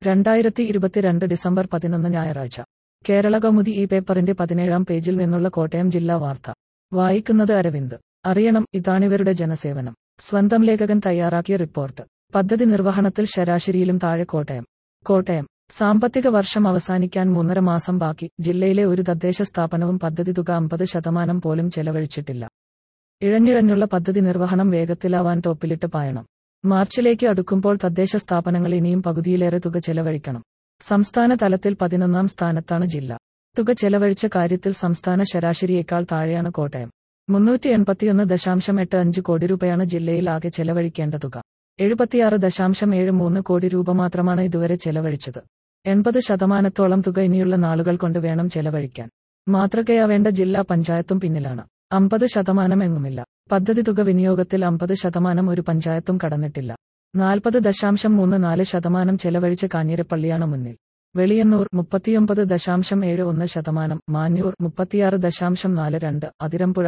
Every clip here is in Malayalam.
2022 ഡിസംബർ 11 ഞായറാഴ്ച. കേരളകൗമുദി ഈ പേപ്പറിന്റെ 17-ാം പേജിൽ നിന്നുള്ള കോട്ടയം ജില്ലാ വാർത്ത. വായിക്കുന്നത് അരവിന്ദ്. അറിയണം, ഇതാണിവരുടെ ജനസേവനം. സ്വന്തം ലേഖകൻ തയ്യാറാക്കിയ റിപ്പോർട്ട്. പദ്ധതി നിർവഹണത്തിൽ ശരാശരിയിലും താഴെ കോട്ടയം. കോട്ടയം. സാമ്പത്തിക വർഷം അവസാനിക്കാൻ 3.5 മാസം ബാക്കി. ജില്ലയിലെ ഒരു തദ്ദേശ സ്ഥാപനവും പദ്ധതി തുക 50% പോലും ചെലവഴിച്ചിട്ടില്ല. ഇഴഞ്ഞിഴഞ്ഞുള്ള പദ്ധതി നിർവഹണം വേഗത്തിലാവാൻ ടോപ്പിലിട്ട് പായണം. മാർച്ചിലേക്ക് അടുക്കുമ്പോൾ തദ്ദേശ സ്ഥാപനങ്ങൾ ഇനിയും പകുതിയിലേറെ തുക ചെലവഴിക്കണം. സംസ്ഥാന തലത്തിൽ 11-ാം സ്ഥാനത്താണ് ജില്ല. തുക ചെലവഴിച്ച കാര്യത്തിൽ സംസ്ഥാന ശരാശരിയേക്കാൾ താഴെയാണ് കോട്ടയം. 381.85 കോടി രൂപയാണ് ജില്ലയിൽ ആകെ ചെലവഴിക്കേണ്ട തുക. 76.73 കോടി രൂപ മാത്രമാണ് ഇതുവരെ ചെലവഴിച്ചത്. 80% തുക ഇനിയുള്ള നാളുകൾ കൊണ്ട് വേണം ചെലവഴിക്കാൻ. മാതൃകയാവേണ്ട ജില്ലാ പഞ്ചായത്തും പിന്നിലാണ്. 50% എങ്ങുമില്ല. പദ്ധതി തുക വിനിയോഗത്തിൽ 50% ഒരു പഞ്ചായത്തും കടന്നിട്ടില്ല. 40.34% ചെലവഴിച്ച കാഞ്ഞിരപ്പള്ളിയാണ് മുന്നിൽ. വെളിയന്നൂർ 39.71%, മാഞ്ഞൂർ 36.42%, അതിരമ്പുഴ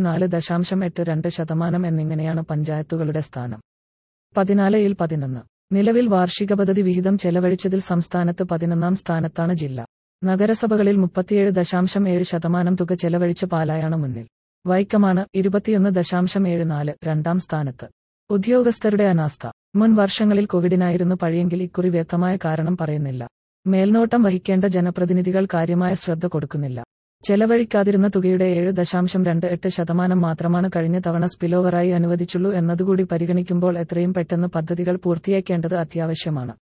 34.82% എന്നിങ്ങനെയാണ് പഞ്ചായത്തുകളുടെ സ്ഥാനം. 14-ൽ 11. നിലവിൽ വാർഷിക പദ്ധതി വിഹിതം ചെലവഴിച്ചതിൽ സംസ്ഥാനത്ത് 11-ാം സ്ഥാനത്താണ് ജില്ല. നഗരസഭകളിൽ 37.74% തുക ചെലവഴിച്ച പാലായാണ് മുന്നിൽ. വൈക്കമാണ് 21.74 രണ്ടാം സ്ഥാനത്ത്. ഉദ്യോഗസ്ഥരുടെ അനാസ്ഥ. മുൻ വർഷങ്ങളിൽ കോവിഡിനായിരുന്നു പഴിയെങ്കിൽ ഇക്കുറി വ്യക്തമായ കാരണം പറയുന്നില്ല. മേൽനോട്ടം വഹിക്കേണ്ട ജനപ്രതിനിധികൾ കാര്യമായ ശ്രദ്ധ കൊടുക്കുന്നില്ല. ചെലവഴിക്കാതിരുന്ന തുകയുടെ 7.28% മാത്രമാണ് കഴിഞ്ഞ തവണ സ്പിലോവറായി അനുവദിച്ചുള്ളൂ എന്നതുകൂടി പരിഗണിക്കുമ്പോൾ എത്രയും പെട്ടെന്ന് പദ്ധതികൾ പൂർത്തിയാക്കേണ്ടത് അത്യാവശ്യമാണ്.